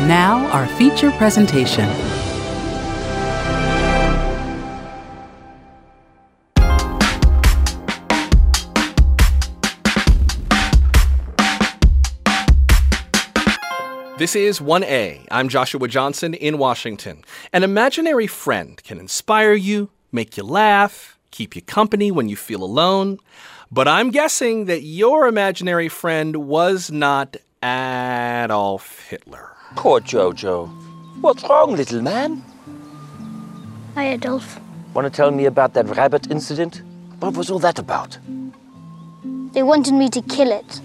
Now, our feature presentation. This is 1A. I'm Joshua Johnson in Washington. An imaginary friend can inspire you, make you laugh, keep you company when you feel alone. But I'm guessing that your imaginary friend was not Adolf Hitler. Poor Jojo. What's wrong, little man? Hi, Adolf. Want to tell me about that rabbit incident? What was all that about? They wanted me to kill it.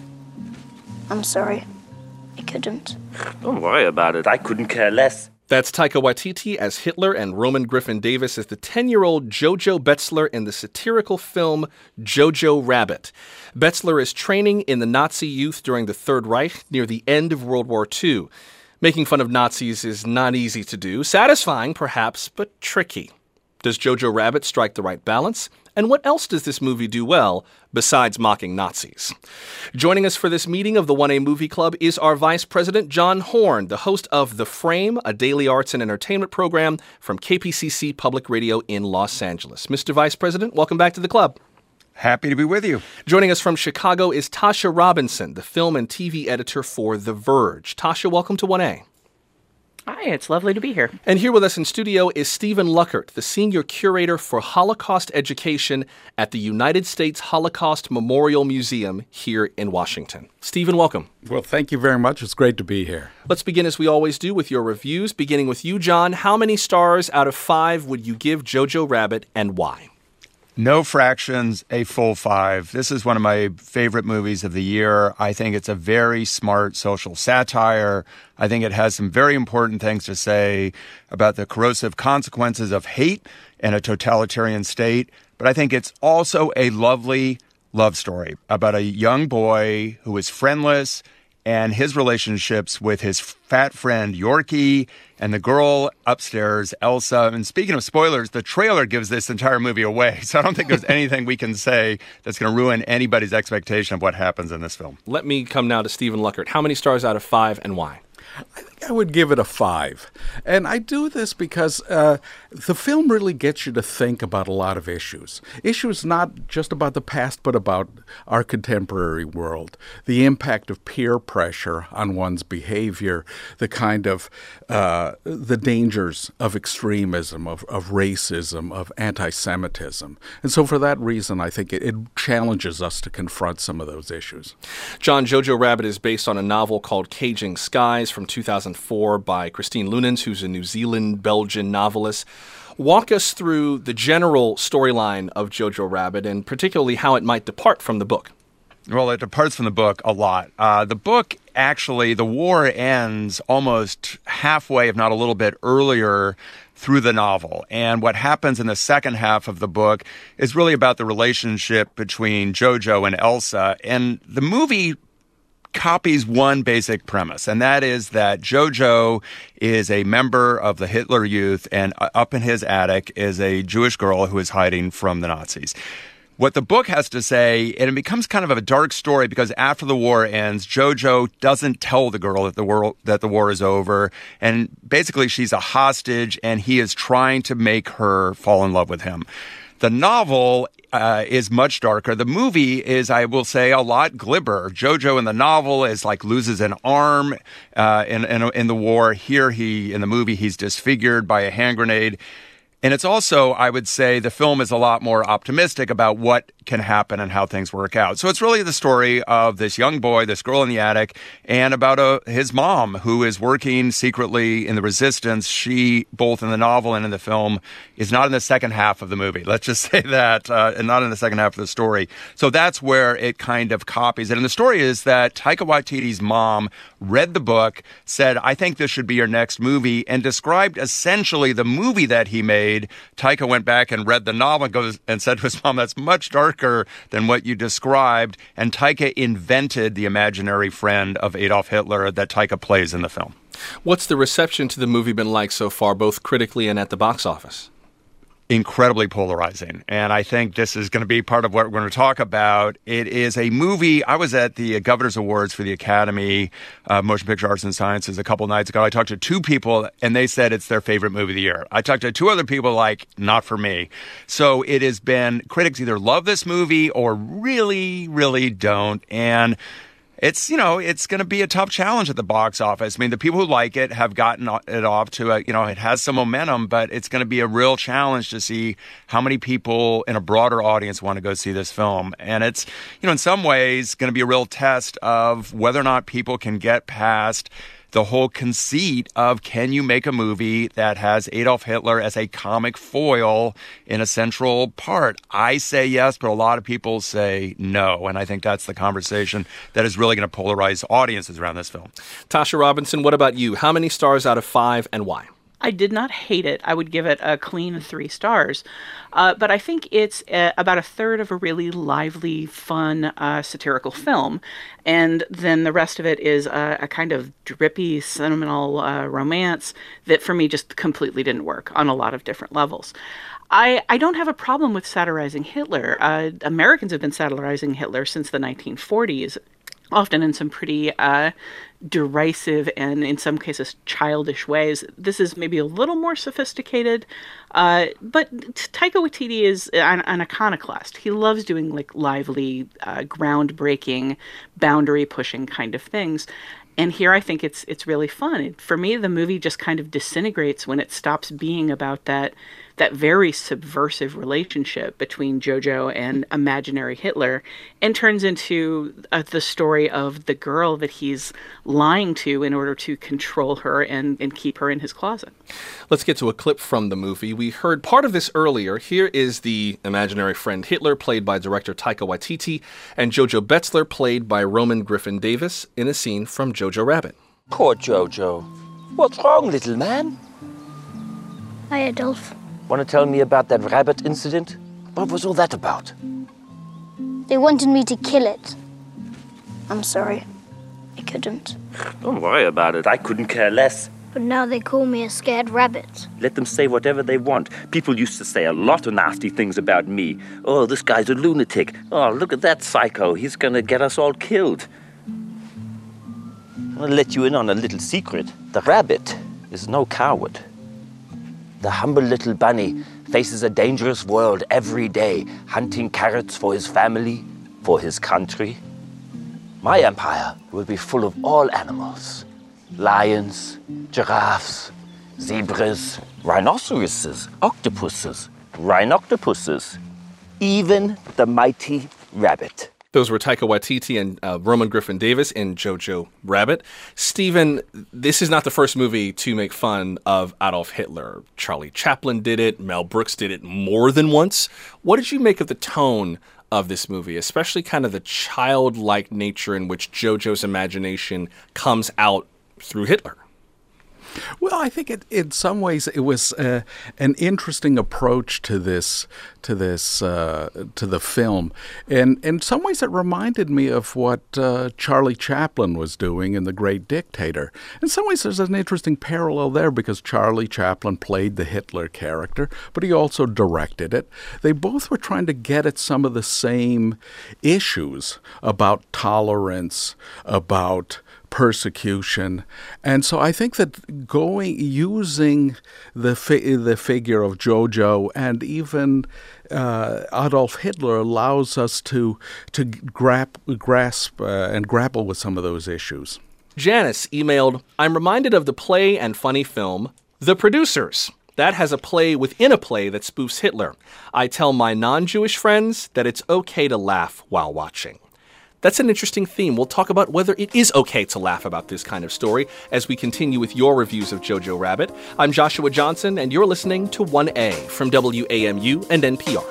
I'm sorry. I couldn't. Don't worry about it. I couldn't care less. That's Taika Waititi as Hitler and Roman Griffin Davis as the 10-year-old Jojo Betzler in the satirical film Jojo Rabbit. Betzler is training in the Nazi youth during the Third Reich near the end of World War II. Making fun of Nazis is not easy to do, satisfying perhaps, but tricky. Does Jojo Rabbit strike the right balance? And what else does this movie do well besides mocking Nazis? Joining us for this meeting of the 1A Movie Club is our Vice President, John Horn, the host of The Frame, a daily arts and entertainment program from KPCC Public Radio in Los Angeles. Mr. Vice President, welcome back to the club. Happy to be with you. Joining us from Chicago is Tasha Robinson, the film and TV editor for The Verge. Tasha, welcome to 1A. Hi, it's lovely to be here. And here with us in studio is Stephen Luckert, the Senior Curator for Holocaust Education at the United States Holocaust Memorial Museum here in Washington. Stephen, welcome. Well, thank you very much. It's great to be here. Let's begin as we always do with your reviews, beginning with you, John. How many stars out of 5 would you give Jojo Rabbit and why? No fractions, a full 5. This is one of my favorite movies of the year. I think it's a very smart social satire. I think it has some very important things to say about the corrosive consequences of hate and a totalitarian state. But I think it's also a lovely love story about a young boy who is friendless and his relationships with his fat friend Yorkie and the girl upstairs, Elsa. And speaking of spoilers, the trailer gives this entire movie away. So I don't think there's anything we can say that's going to ruin anybody's expectation of what happens in this film. Let me come now to Stephen Luckert. How many stars out of 5 and why? I think I would give it a 5. And I do this because the film really gets you to think about a lot of issues. Issues not just about the past, but about our contemporary world. The impact of peer pressure on one's behavior, the kind of, the dangers of extremism, of racism, of anti-Semitism. And so for that reason, I think it challenges us to confront some of those issues. John, Jojo Rabbit is based on a novel called Caging Skies from 2004 by Christine Lunens, who's a New Zealand-Belgian novelist. Walk us through the general storyline of Jojo Rabbit and particularly how it might depart from the book. Well, it departs from the book a lot. The book, actually, the war ends almost halfway, if not a little bit earlier, through the novel. And what happens in the second half of the book is really about the relationship between Jojo and Elsa. And the movie copies one basic premise, and that is that Jojo is a member of the Hitler Youth, and up in his attic is a Jewish girl who is hiding from the Nazis. What the book has to say, and it becomes kind of a dark story because after the war ends, Jojo doesn't tell the girl that the war is over, and basically she's a hostage, and he is trying to make her fall in love with him. The novel is much darker. The movie is, I will say, a lot glibber. Jojo in the novel is like loses an arm in the war. Here, in the movie, he's disfigured by a hand grenade. And it's also, I would say, the film is a lot more optimistic about what can happen and how things work out. So it's really the story of this young boy, this girl in the attic, and about his mom, who is working secretly in the resistance. She, both in the novel and in the film, is not in the second half of the movie. Let's just say that, and not in the second half of the story. So that's where it kind of copies it. And the story is that Taika Waititi's mom read the book, said, I think this should be your next movie, and described essentially the movie that he made. Taika went back and read the novel and said to his mom, that's much darker than what you described. And Taika invented the imaginary friend of Adolf Hitler that Taika plays in the film. What's the reception to the movie been like so far, both critically and at the box office? incredibly polarizing. And I think this is going to be part of what we're going to talk about. It is a movie. I was at the Governor's Awards for the Academy of Motion Picture Arts and Sciences a couple nights ago. I talked to two people, and they said it's their favorite movie of the year. I talked to two other people like, not for me. So it has been, critics either love this movie or really, really don't. And it's going to be a tough challenge at the box office. I mean, the people who like it have gotten it off to it has some momentum, but it's going to be a real challenge to see how many people in a broader audience want to go see this film. And it's, in some ways going to be a real test of whether or not people can get past the whole conceit of, can you make a movie that has Adolf Hitler as a comic foil in a central part? I say yes, but a lot of people say no. And I think that's the conversation that is really going to polarize audiences around this film. Tasha Robinson, what about you? How many stars out of 5 and why? I did not hate it. I would give it a clean 3 stars. But I think it's about a third of a really lively, fun, satirical film. And then the rest of it is a kind of drippy, sentimental romance that for me just completely didn't work on a lot of different levels. I don't have a problem with satirizing Hitler. Americans have been satirizing Hitler since the 1940s. Often in some pretty derisive and in some cases childish ways. This is maybe a little more sophisticated, but Taika Waititi is an iconoclast. He loves doing like lively, groundbreaking, boundary-pushing kind of things. And here I think it's really fun. For me, the movie just kind of disintegrates when it stops being about that very subversive relationship between Jojo and imaginary Hitler and turns into the story of the girl that he's lying to in order to control her and keep her in his closet. Let's get to a clip from the movie. We heard part of this earlier. Here is the imaginary friend Hitler, played by director Taika Waititi, and Jojo Betzler, played by Roman Griffin Davis, in a scene from Jojo Rabbit. Poor Jojo. What's wrong, little man? Hi, Adolf. Want to tell me about that rabbit incident? What was all that about? They wanted me to kill it. I'm sorry. I couldn't. Don't worry about it. I couldn't care less. But now they call me a scared rabbit. Let them say whatever they want. People used to say a lot of nasty things about me. Oh, this guy's a lunatic. Oh, look at that psycho. He's going to get us all killed. I'll let you in on a little secret. The rabbit is no coward. The humble little bunny faces a dangerous world every day, hunting carrots for his family, for his country. My empire will be full of all animals. Lions, giraffes, zebras, rhinoceroses, octopuses, rhinoctopuses, even the mighty rabbit. Those were Taika Waititi and Roman Griffin Davis in Jojo Rabbit. Stephen, this is not the first movie to make fun of Adolf Hitler. Charlie Chaplin did it. Mel Brooks did it more than once. What did you make of the tone of this movie, especially kind of the childlike nature in which Jojo's imagination comes out through Hitler? Well, I think in some ways it was an interesting approach to the film, and in some ways it reminded me of what Charlie Chaplin was doing in The Great Dictator. In some ways, there's an interesting parallel there because Charlie Chaplin played the Hitler character, but he also directed it. They both were trying to get at some of the same issues about tolerance, about persecution, and so I think that using the figure of Jojo and even Adolf Hitler allows us to grasp and grapple with some of those issues. Janice emailed, I'm reminded of the play and funny film, The Producers. That has a play within a play that spoofs Hitler. I tell my non-Jewish friends that it's okay to laugh while watching. That's an interesting theme. We'll talk about whether it is okay to laugh about this kind of story as we continue with your reviews of Jojo Rabbit. I'm Joshua Johnson, and you're listening to 1A from WAMU and NPR.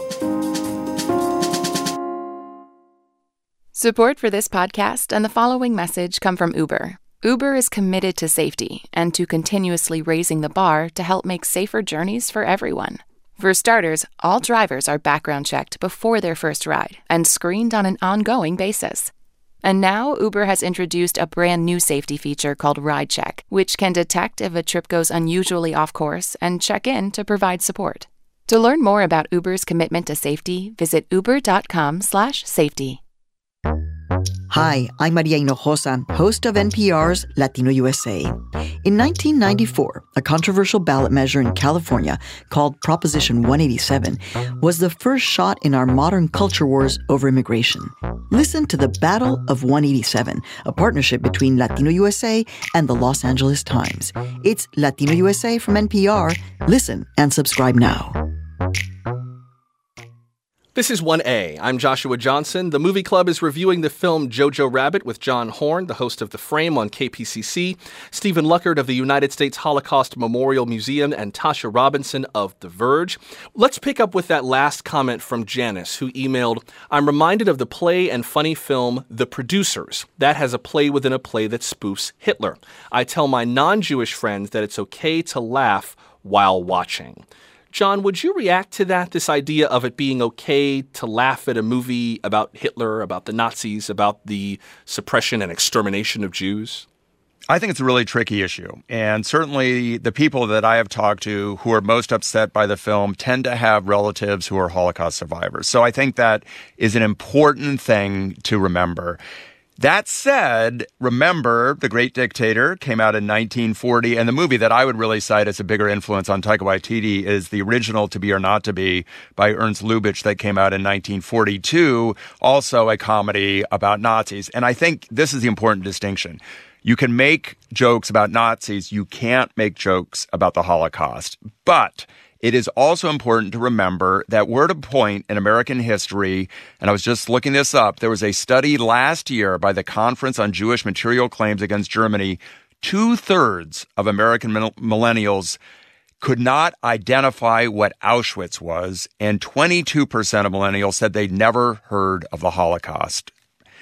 Support for this podcast and the following message come from Uber. Uber is committed to safety and to continuously raising the bar to help make safer journeys for everyone. For starters, all drivers are background checked before their first ride and screened on an ongoing basis. And now Uber has introduced a brand new safety feature called Ride Check, which can detect if a trip goes unusually off course and check in to provide support. To learn more about Uber's commitment to safety, visit uber.com/safety. Hi, I'm Maria Hinojosa, host of NPR's Latino USA. In 1994, a controversial ballot measure in California called Proposition 187 was the first shot in our modern culture wars over immigration. Listen to the Battle of 187, a partnership between Latino USA and the Los Angeles Times. It's Latino USA from NPR. Listen and subscribe now. This is 1A. I'm Joshua Johnson. The Movie Club is reviewing the film Jojo Rabbit with John Horn, the host of The Frame on KPCC, Stephen Luckert of the United States Holocaust Memorial Museum, and Tasha Robinson of The Verge. Let's pick up with that last comment from Janice, who emailed, I'm reminded of the play and funny film The Producers. That has a play within a play that spoofs Hitler. I tell my non-Jewish friends that it's okay to laugh while watching. John, would you react to that, this idea of it being okay to laugh at a movie about Hitler, about the Nazis, about the suppression and extermination of Jews? I think it's a really tricky issue. And certainly the people that I have talked to who are most upset by the film tend to have relatives who are Holocaust survivors. So I think that is an important thing to remember. That said, remember, The Great Dictator came out in 1940, and the movie that I would really cite as a bigger influence on Taika Waititi is the original To Be or Not to Be by Ernst Lubitsch that came out in 1942, also a comedy about Nazis. And I think this is the important distinction. You can make jokes about Nazis. You can't make jokes about the Holocaust. But it is also important to remember that we're at a point in American history, and I was just looking this up, there was a study last year by the Conference on Jewish Material Claims Against Germany. 2/3 of American millennials could not identify what Auschwitz was, and 22% of millennials said they'd never heard of the Holocaust.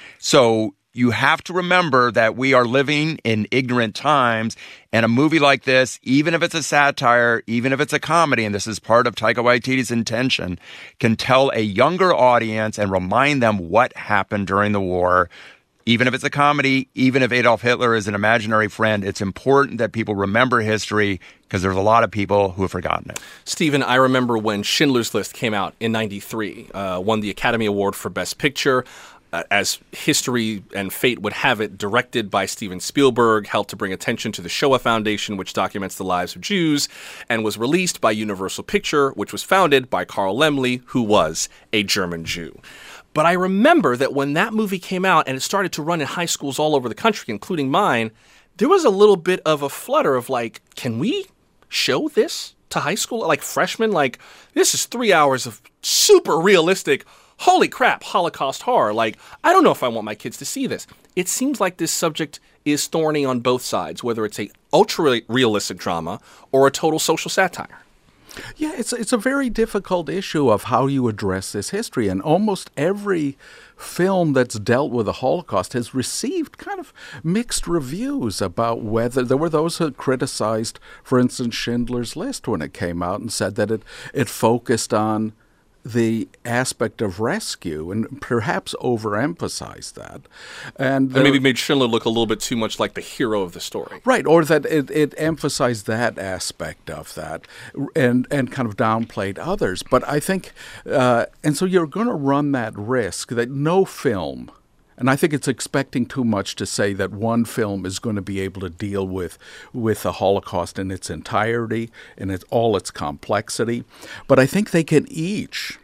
So you have to remember that we are living in ignorant times, and a movie like this, even if it's a satire, even if it's a comedy, and this is part of Taika Waititi's intention, can tell a younger audience and remind them what happened during the war. Even if it's a comedy, even if Adolf Hitler is an imaginary friend, it's important that people remember history because there's a lot of people who have forgotten it. Stephen, I remember when Schindler's List came out in 93, won the Academy Award for Best Picture. As history and fate would have it, directed by Steven Spielberg, helped to bring attention to the Shoah Foundation, which documents the lives of Jews, and was released by Universal Picture, which was founded by Carl Laemmle, who was a German Jew. But I remember that when that movie came out and it started to run in high schools all over the country, including mine, there was a little bit of a flutter of like, can we show this to high school? Like freshmen, like this is 3 hours of super realistic holy crap, Holocaust horror. Like, I don't know if I want my kids to see this. It seems like this subject is thorny on both sides, whether it's a ultra-realistic drama or a total social satire. Yeah, it's a very difficult issue of how you address this history. And almost every film that's dealt with the Holocaust has received kind of mixed reviews about whether there were those who criticized, for instance, Schindler's List when it came out and said that it focused on the aspect of rescue and perhaps overemphasized that. And maybe made Schindler look a little bit too much like the hero of the story. Right, or that it emphasized that aspect of that and kind of downplayed others. But I think, and so you're going to run that risk that no film, and I think it's expecting too much to say that one film is going to be able to deal with the Holocaust in its entirety and all its complexity. But I think they can each,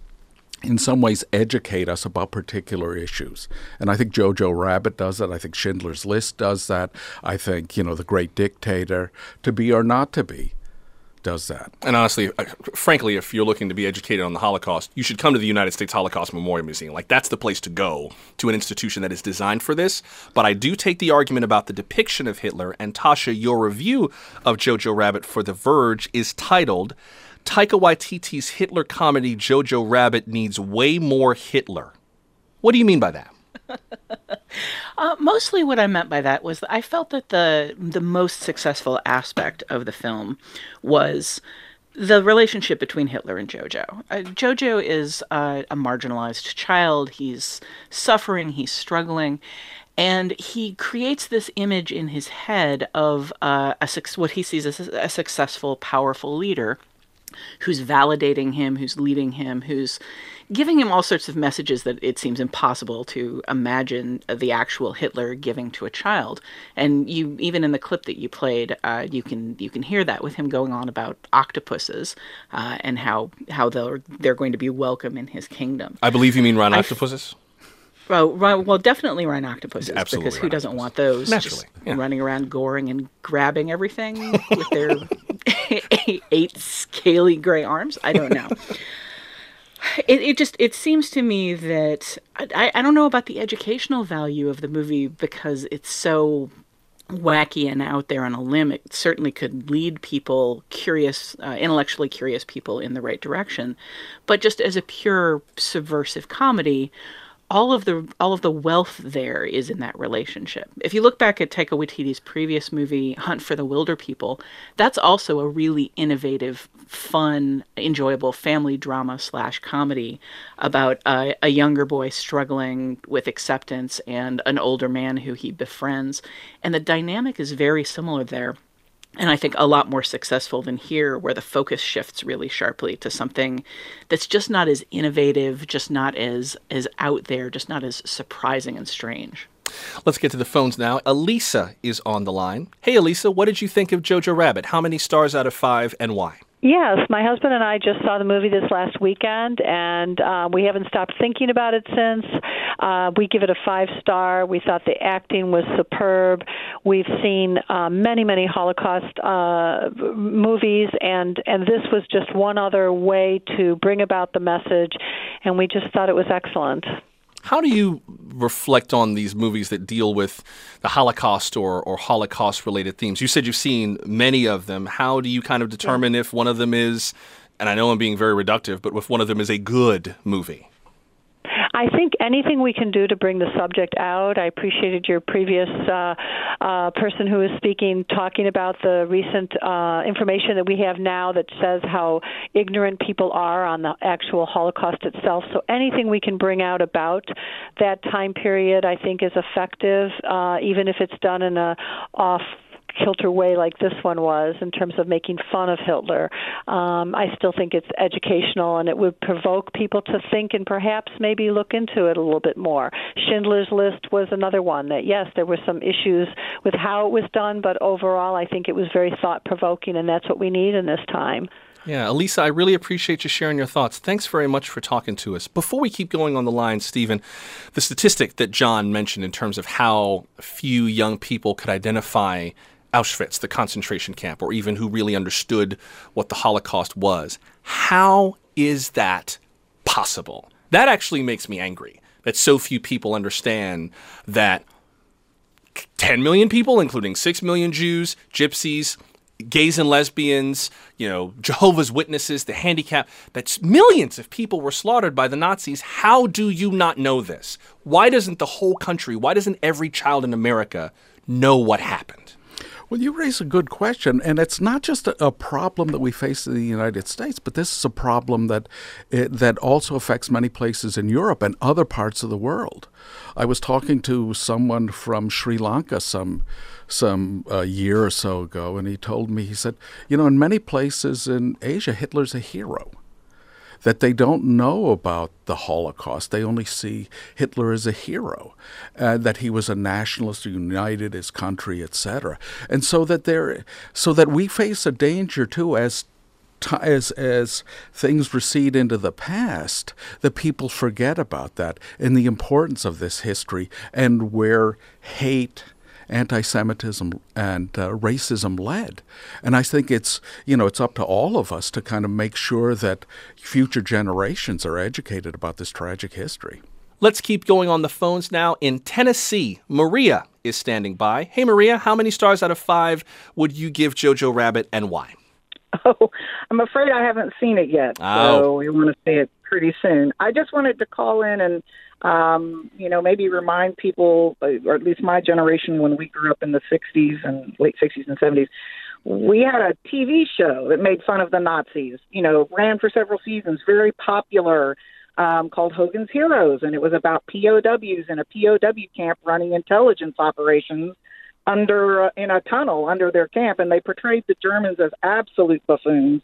in some ways, educate us about particular issues. And I think Jojo Rabbit does that. I think Schindler's List does that. I think, The Great Dictator, To Be or Not to Be, does that. And honestly, frankly, if you're looking to be educated on the Holocaust, you should come to the United States Holocaust Memorial Museum. Like, that's the place to go to an institution that is designed for this. But I do take the argument about the depiction of Hitler. And Tasha, your review of Jojo Rabbit for The Verge is titled, Taika Waititi's Hitler comedy Jojo Rabbit needs way more Hitler. What do you mean by that? Mostly what I meant by that was that I felt that the most successful aspect of the film was the relationship between Hitler and Jojo. Jojo is a marginalized child. He's suffering. He's struggling. And he creates this image in his head of what he sees as a successful, powerful leader. who's validating him, who's leading him, who's giving him all sorts of messages that it seems impossible to imagine the actual Hitler giving to a child. And you, even in the clip that you played, you can hear that with him going on about octopuses and how they're going to be welcome in his kingdom. I believe you mean rhinoceros? Well, definitely rhinoceros, Absolutely, because who doesn't want those naturally just running around goring and grabbing everything with their 8 scaly gray arms? I don't know. It seems to me that I don't know about the educational value of the movie because it's so wacky and out there on a limb. It certainly could lead people intellectually curious people in the right direction, but just as a pure subversive comedy, all of the wealth there is in that relationship. If you look back at Taika Waititi's previous movie, Hunt for the Wilder People, that's also a really innovative, fun, enjoyable family drama / comedy about a younger boy struggling with acceptance and an older man who he befriends. And the dynamic is very similar there. And I think a lot more successful than here, where the focus shifts really sharply to something that's just not as innovative, just not as out there, just not as surprising and strange. Let's get to the phones now. Elisa is on the line. Hey, Elisa, what did you think of Jojo Rabbit? How many stars out of 5 and why? Yes, my husband and I just saw the movie this last weekend, and we haven't stopped thinking about it since. We give it a 5-star. We thought the acting was superb. We've seen many, many Holocaust movies, and this was just one other way to bring about the message, and we just thought it was excellent. How do you reflect on these movies that deal with the Holocaust or Holocaust-related themes? You said you've seen many of them. How do you kind of determine if one of them is, and I know I'm being very reductive, but if one of them is a good movie? I think anything we can do to bring the subject out. I appreciated your previous person who was speaking, talking about the recent information that we have now that says how ignorant people are on the actual Holocaust itself. So anything we can bring out about that time period, I think, is effective, even if it's done in a off-kilter way like this one was in terms of making fun of Hitler. I still think it's educational, and it would provoke people to think and perhaps maybe look into it a little bit more. Schindler's List was another one that, yes, there were some issues with how it was done, but overall I think it was very thought-provoking, and that's what we need in this time. Yeah, Elisa, I really appreciate you sharing your thoughts. Thanks very much for talking to us. Before we keep going on the line, Stephen, the statistic that John mentioned in terms of how few young people could identify Auschwitz, the concentration camp, or even who really understood what the Holocaust was. How is that possible? That actually makes me angry, that so few people understand that 10 million people, including 6 million Jews, gypsies, gays and lesbians, Jehovah's Witnesses, the handicapped, that millions of people were slaughtered by the Nazis. How do you not know this? Why doesn't the whole country, why doesn't every child in America know what happened? Well, you raise a good question, and it's not just a problem that we face in the United States, but this is a problem that also affects many places in Europe and other parts of the world. I was talking to someone from Sri Lanka some year or so ago, and he told me, he said, in many places in Asia, Hitler's a hero. That they don't know about the Holocaust. They only see Hitler as a hero, that he was a nationalist who united his country, etc. And so that we face a danger too as things recede into the past, that people forget about that and the importance of this history and where hate, anti-Semitism, and racism led. And I think it's up to all of us to kind of make sure that future generations are educated about this tragic history. Let's keep going on the phones now. In Tennessee, Maria is standing by. Hey, Maria, how many stars out of 5 would you give Jojo Rabbit and why? Oh, I'm afraid I haven't seen it yet, so we want to see it pretty soon. I just wanted to call in and maybe remind people, or at least my generation, when we grew up in the 60s and late 60s and 70s, we had a TV show that made fun of the Nazis, ran for several seasons, very popular, called Hogan's Heroes. And it was about POWs in a POW camp running intelligence operations in a tunnel under their camp. And they portrayed the Germans as absolute buffoons.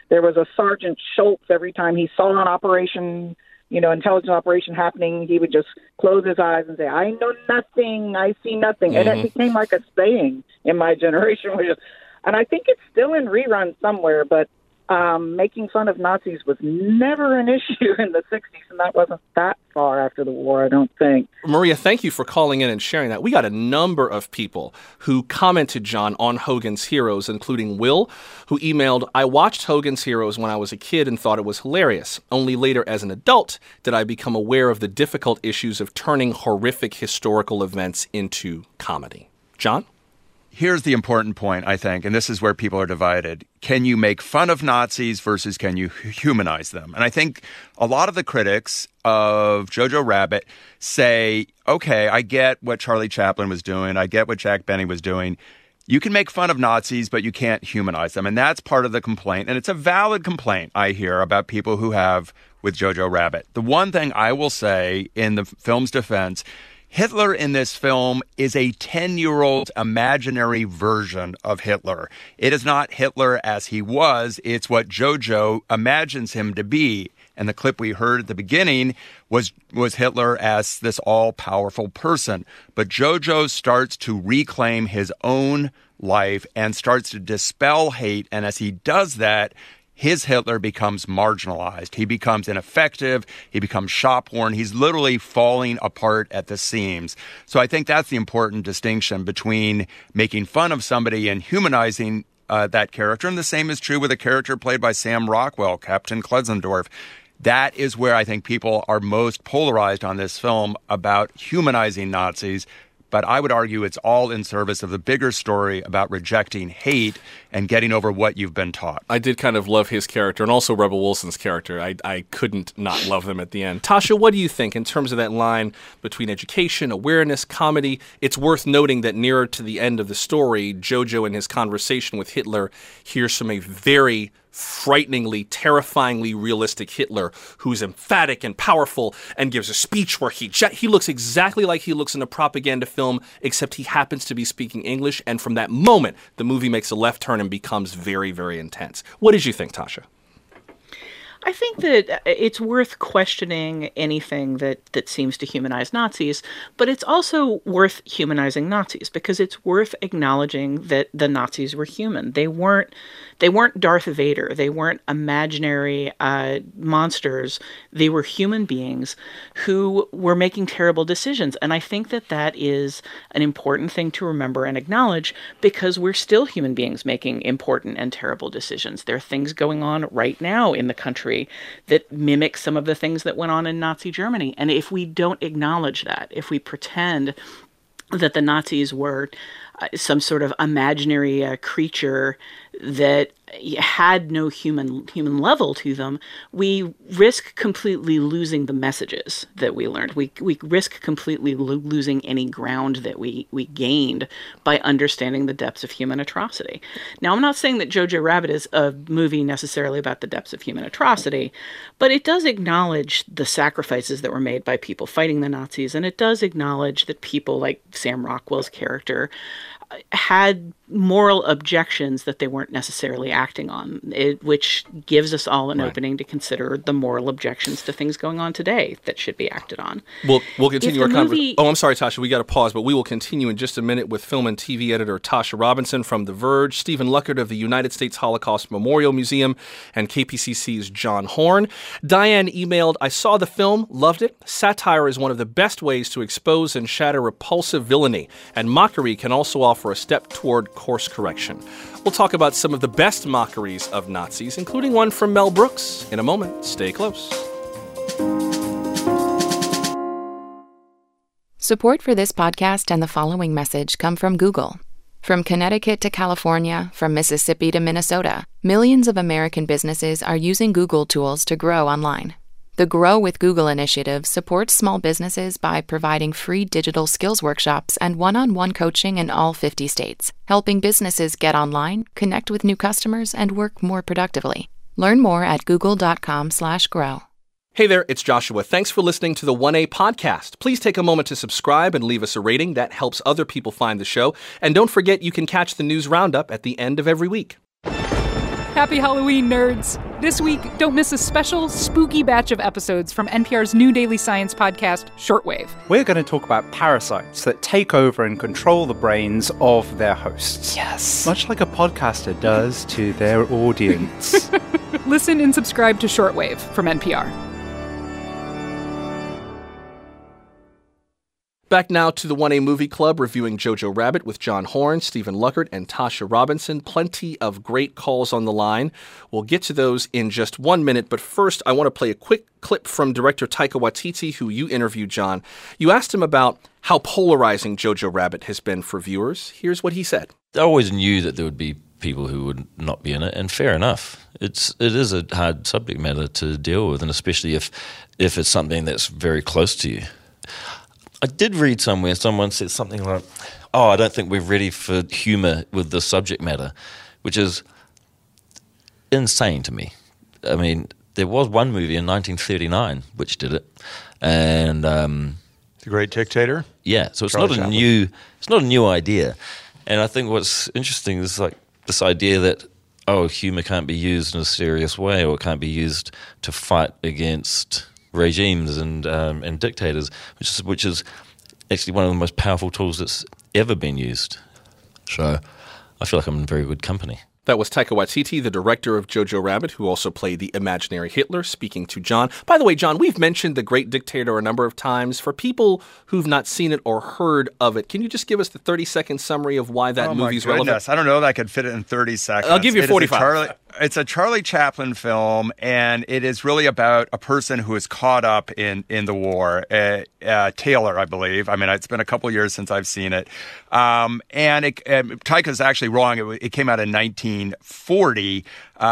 there was a Sergeant Schultz. Every time he saw an operation, intelligence operation happening, he would just close his eyes and say, "I know nothing, I see nothing." Mm-hmm. And it became like a saying in my generation. And I think it's still in reruns somewhere, but making fun of Nazis was never an issue in the 60s, and that wasn't that far after the war, I don't think. Maria, thank you for calling in and sharing that. We got a number of people who commented, John, on Hogan's Heroes, including Will, who emailed, "I watched Hogan's Heroes when I was a kid and thought it was hilarious. Only later as an adult did I become aware of the difficult issues of turning horrific historical events into comedy." John? Here's the important point, I think, and this is where people are divided. Can you make fun of Nazis versus can you humanize them? And I think a lot of the critics of Jojo Rabbit say, okay, I get what Charlie Chaplin was doing. I get what Jack Benny was doing. You can make fun of Nazis, but you can't humanize them. And that's part of the complaint. And it's a valid complaint I hear about people who have with Jojo Rabbit. The one thing I will say in the film's defense, Hitler in this film is a 10-year-old imaginary version of Hitler. It is not Hitler as he was. It's what Jojo imagines him to be. And the clip we heard at the beginning was Hitler as this all-powerful person. But Jojo starts to reclaim his own life and starts to dispel hate. And as he does that, his Hitler becomes marginalized. He becomes ineffective. He becomes shop-worn. He's literally falling apart at the seams. So I think that's the important distinction between making fun of somebody and humanizing that character. And the same is true with a character played by Sam Rockwell, Captain Klenzendorf. That is where I think people are most polarized on this film about humanizing Nazis. But I would argue it's all in service of the bigger story about rejecting hate and getting over what you've been taught. I did kind of love his character and also Rebel Wilson's character. I couldn't not love them at the end. Tasha, what do you think in terms of that line between education, awareness, comedy? It's worth noting that nearer to the end of the story, Jojo in his conversation with Hitler hears from a very frighteningly, terrifyingly realistic Hitler who's emphatic and powerful and gives a speech where he looks exactly like he looks in a propaganda film, except he happens to be speaking English. And from that moment, the movie makes a left turn and becomes very, very intense. What did you think, Tasha? I think that it's worth questioning anything that seems to humanize Nazis, but it's also worth humanizing Nazis because it's worth acknowledging that the Nazis were human. They weren't Darth Vader. They weren't imaginary monsters. They were human beings who were making terrible decisions. And I think that is an important thing to remember and acknowledge because we're still human beings making important and terrible decisions. There are things going on right now in the country that mimic some of the things that went on in Nazi Germany. And if we don't acknowledge that, if we pretend that the Nazis were some sort of imaginary creature that had no human level to them, we risk completely losing the messages that we learned. We risk completely losing any ground that we gained by understanding the depths of human atrocity. Now, I'm not saying that Jojo Rabbit is a movie necessarily about the depths of human atrocity, but it does acknowledge the sacrifices that were made by people fighting the Nazis, and it does acknowledge that people like Sam Rockwell's character had moral objections that they weren't necessarily acting on, which gives us all an opening to consider the moral objections to things going on today that should be acted on. We'll continue our conversation. Oh, I'm sorry, Tasha, we got to pause, but we will continue in just a minute with film and TV editor Tasha Robinson from The Verge, Stephen Luckert of the United States Holocaust Memorial Museum, and KPCC's John Horn. Diane emailed, "I saw the film, loved it. Satire is one of the best ways to expose and shatter repulsive villainy, and mockery can also offer a step toward course correction." We'll talk about some of the best mockeries of Nazis, including one from Mel Brooks, in a moment. Stay close. Support for this podcast and the following message come from Google. From Connecticut to California, from Mississippi to Minnesota, millions of American businesses are using Google tools to grow online. The Grow with Google initiative supports small businesses by providing free digital skills workshops and one-on-one coaching in all 50 states, helping businesses get online, connect with new customers, and work more productively. Learn more at google.com/grow. Hey there, it's Joshua. Thanks for listening to the 1A podcast. Please take a moment to subscribe and leave us a rating. That helps other people find the show. And don't forget, you can catch the news roundup at the end of every week. Happy Halloween, nerds! This week, don't miss a special, spooky batch of episodes from NPR's new daily science podcast, Shortwave. We're going to talk about parasites that take over and control the brains of their hosts. Yes. Much like a podcaster does to their audience. Listen and subscribe to Shortwave from NPR. Back now to the 1A Movie Club, reviewing Jojo Rabbit with John Horn, Stephen Luckert, and Tasha Robinson. Plenty of great calls on the line. We'll get to those in just 1 minute, but first I want to play a quick clip from director Taika Waititi, who you interviewed, John. You asked him about how polarizing Jojo Rabbit has been for viewers. Here's what he said. I always knew that there would be people who would not be in it, and fair enough. It is a hard subject matter to deal with, and especially if it's something that's very close to you. I did read somewhere someone said something like, I don't think we're ready for humour with this subject matter, which is insane to me. I mean, there was one movie in 1939 which did it, and The Great Dictator? Yeah, so it's not a new idea. And I think what's interesting is like this idea that, humour can't be used in a serious way, or it can't be used to fight against regimes and dictators, which is actually one of the most powerful tools that's ever been used. So I feel like I'm in very good company. That was Taika Waititi, the director of Jojo Rabbit, who also played the imaginary Hitler, speaking to John. By the way, John, we've mentioned The Great Dictator a number of times. For people who've not seen it or heard of it, can you just give us the 30-second summary of why that movie's relevant? I don't know that I could fit it in 30 seconds. I'll give you 45. It's a Charlie Chaplin film, and it is really about a person who is caught up in the war. Taylor, I believe. I mean, it's been a couple years since I've seen it. And Taika's actually wrong. It came out in 1940,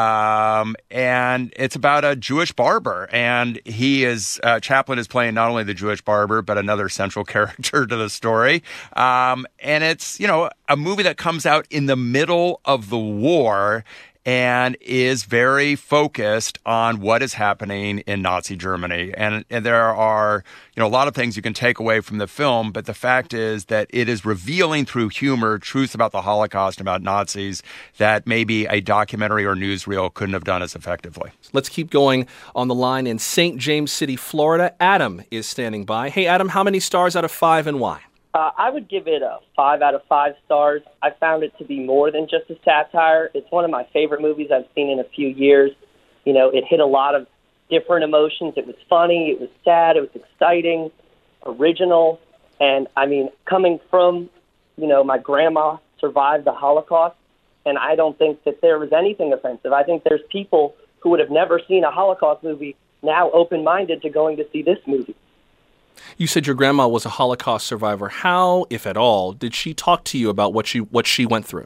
and it's about a Jewish barber. And Chaplin is playing not only the Jewish barber, but another central character to the story. And it's, a movie that comes out in the middle of the war and is very focused on what is happening in Nazi Germany. And there are, a lot of things you can take away from the film, but the fact is that it is revealing through humor truths about the Holocaust, about Nazis, that maybe a documentary or newsreel couldn't have done as effectively. Let's keep going on the line in St. James City, Florida. Adam is standing by. Hey, Adam, how many stars out of 5 and why? I would give it a 5 out of 5 stars. I found it to be more than just a satire. It's one of my favorite movies I've seen in a few years. It hit a lot of different emotions. It was funny, it was sad, it was exciting, original. And, coming from, my grandma survived the Holocaust, and I don't think that there was anything offensive. I think there's people who would have never seen a Holocaust movie now open-minded to going to see this movie. You said your grandma was a Holocaust survivor. How, if at all, did she talk to you about what she went through?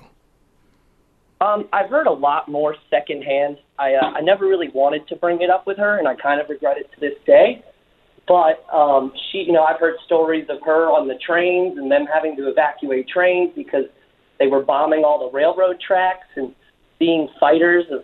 I've heard a lot more secondhand. I never really wanted to bring it up with her, and I kind of regret it to this day. But I've heard stories of her on the trains and them having to evacuate trains because they were bombing all the railroad tracks, and being fighters of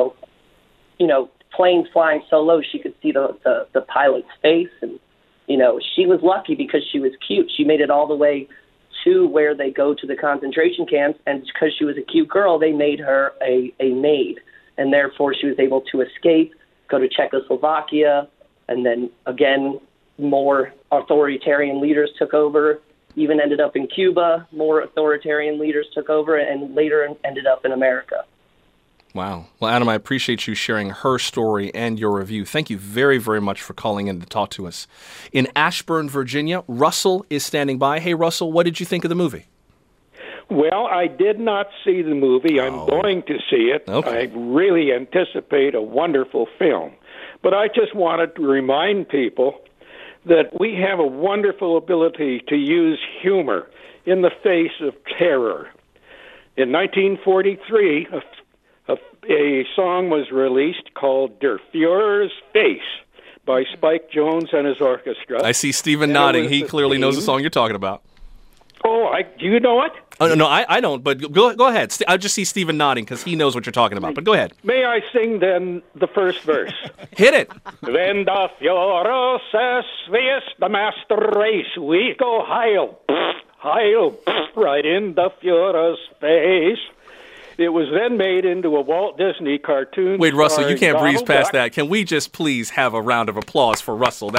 planes flying so low she could see the pilot's face. And she was lucky because she was cute. She made it all the way to where they go to the concentration camps, and because she was a cute girl, they made her a maid, and therefore she was able to escape, go to Czechoslovakia, and then again, more authoritarian leaders took over, even ended up in Cuba, more authoritarian leaders took over, and later ended up in America. Wow. Well, Adam, I appreciate you sharing her story and your review. Thank you very, very much for calling in to talk to us. In Ashburn, Virginia, Russell is standing by. Hey, Russell, what did you think of the movie? Well, I did not see the movie. I'm going to see it. Okay. I really anticipate a wonderful film. But I just wanted to remind people that we have a wonderful ability to use humor in the face of terror. In 1943, a song was released called Der Fuhrer's Face by Spike Jones and his orchestra. I see Stephen nodding. He clearly knows the song you're talking about. Oh, do you know it? Oh, no, I don't, but go ahead. I just see Stephen nodding because he knows what you're talking about, but go ahead. May I sing then the first verse? Hit it. Wenn der Führer says, wie ist the master race? We go Heil, Heil, right in the Führer's face. It was then made into a Walt Disney cartoon. Wait, Russell, you can't breeze Donald past Duck. that. Can we just please have a round of applause for Russell?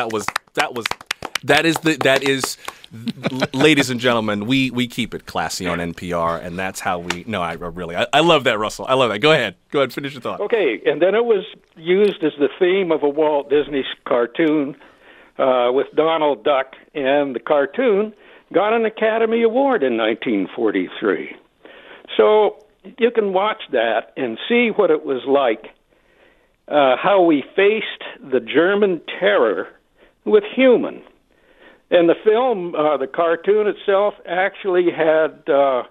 Ladies and gentlemen, we keep it classy on NPR, and that's how we. No, I love that, Russell. I love that. Go ahead, finish your thought. Okay, and then it was used as the theme of a Walt Disney cartoon with Donald Duck, and the cartoon got an Academy Award in 1943. So you can watch that and see what it was like, how we faced the German terror with human. And the film, the cartoon itself, actually had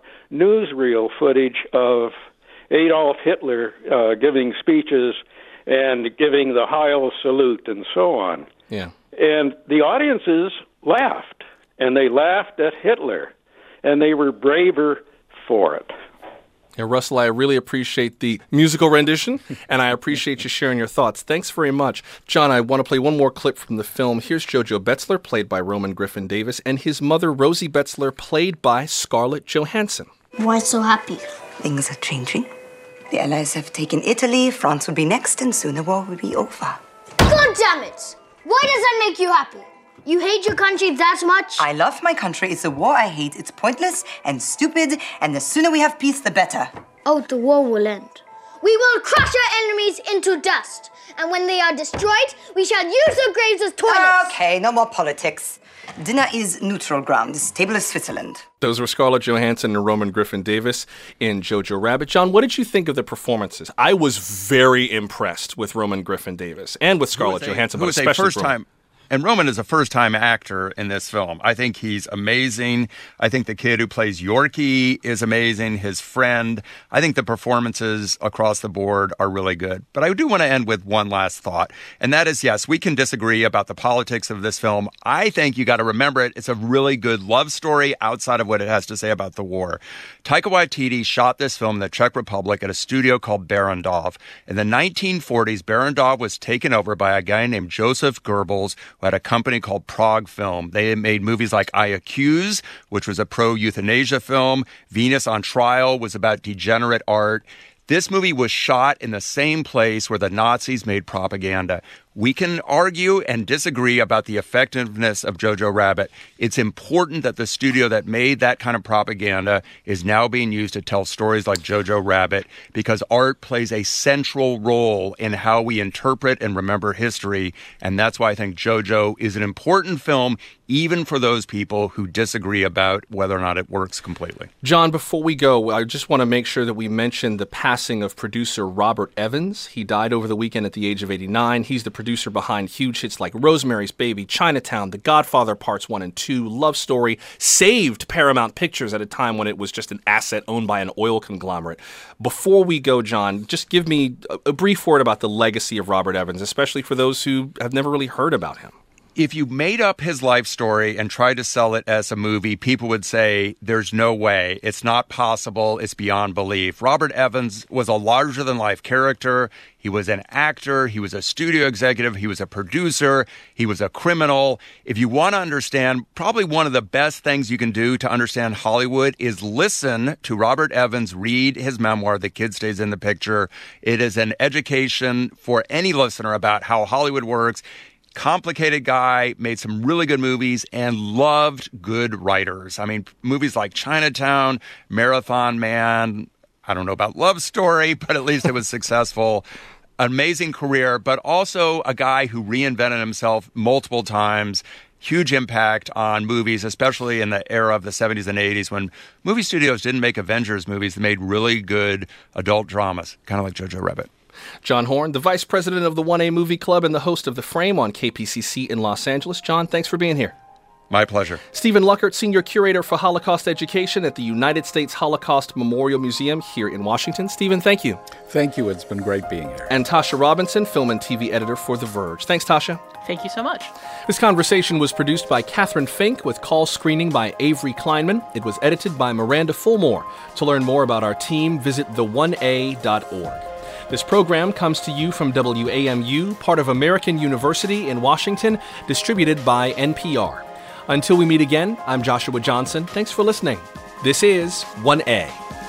newsreel footage of Adolf Hitler giving speeches and giving the Heil salute and so on. Yeah. And the audiences laughed, and they laughed at Hitler, and they were braver for it. Yeah, Russell, I really appreciate the musical rendition, and I appreciate you sharing your thoughts. Thanks very much. John, I want to play one more clip from the film. Here's Jojo Betzler, played by Roman Griffin Davis, and his mother, Rosie Betzler, played by Scarlett Johansson. Why so happy? Things are changing. The Allies have taken Italy, France will be next, and soon the war will be over. God damn it! Why does that make you happy? You hate your country that much? I love my country. It's a war I hate. It's pointless and stupid, and the sooner we have peace, the better. Oh, the war will end. We will crush our enemies into dust, and when they are destroyed, we shall use their graves as toilets. Okay, no more politics. Dinner is neutral ground. This table is Switzerland. Those were Scarlett Johansson and Roman Griffin Davis in Jojo Rabbit. John, what did you think of the performances? I was very impressed with Roman Griffin Davis and with Scarlett Johansson, but especially first time. And Roman is a first-time actor in this film. I think he's amazing. I think the kid who plays Yorkie is amazing, his friend. I think the performances across the board are really good. But I do want to end with one last thought, and that is, yes, we can disagree about the politics of this film. I think you got to remember it. It's a really good love story outside of what it has to say about the war. Taika Waititi shot this film in the Czech Republic at a studio called Barrandov. In the 1940s, Barrandov was taken over by a guy named Joseph Goebbels, who had a company called Prague Film. They had made movies like I Accuse, which was a pro-euthanasia film. Venus on Trial was about degenerate art. This movie was shot in the same place where the Nazis made propaganda. We can argue and disagree about the effectiveness of Jojo Rabbit. It's important that the studio that made that kind of propaganda is now being used to tell stories like Jojo Rabbit, because art plays a central role in how we interpret and remember history. And that's why I think Jojo is an important film, even for those people who disagree about whether or not it works completely. John, before we go, I just want to make sure that we mention the passing of producer Robert Evans. He died over the weekend at the age of 89. He's the producer behind huge hits like Rosemary's Baby, Chinatown, The Godfather Parts 1 and 2, Love Story, saved Paramount Pictures at a time when it was just an asset owned by an oil conglomerate. Before we go, John, just give me a brief word about the legacy of Robert Evans, especially for those who have never really heard about him. If you made up his life story and tried to sell it as a movie, people would say, there's no way, it's not possible, it's beyond belief. Robert Evans was a larger-than-life character. He was an actor, he was a studio executive, he was a producer, he was a criminal. If you want to understand, probably one of the best things you can do to understand Hollywood is listen to Robert Evans read his memoir, The Kid Stays in the Picture. It is an education for any listener about how Hollywood works. Complicated guy, made some really good movies, and loved good writers. I mean, movies like Chinatown, Marathon Man, I don't know about Love Story, but at least it was successful. Amazing career, but also a guy who reinvented himself multiple times. Huge impact on movies, especially in the era of the 70s and 80s when movie studios didn't make Avengers movies. They made really good adult dramas, kind of like Jojo Rabbit. John Horn, the vice president of the 1A Movie Club and the host of The Frame on KPCC in Los Angeles. John, thanks for being here. My pleasure. Stephen Luckert, senior curator for Holocaust education at the United States Holocaust Memorial Museum here in Washington. Stephen, thank you. Thank you. It's been great being here. And Tasha Robinson, film and TV editor for The Verge. Thanks, Tasha. Thank you so much. This conversation was produced by Catherine Fink with call screening by Avery Kleinman. It was edited by Miranda Fulmore. To learn more about our team, visit the1a.org. This program comes to you from WAMU, part of American University in Washington, distributed by NPR. Until we meet again, I'm Joshua Johnson. Thanks for listening. This is 1A.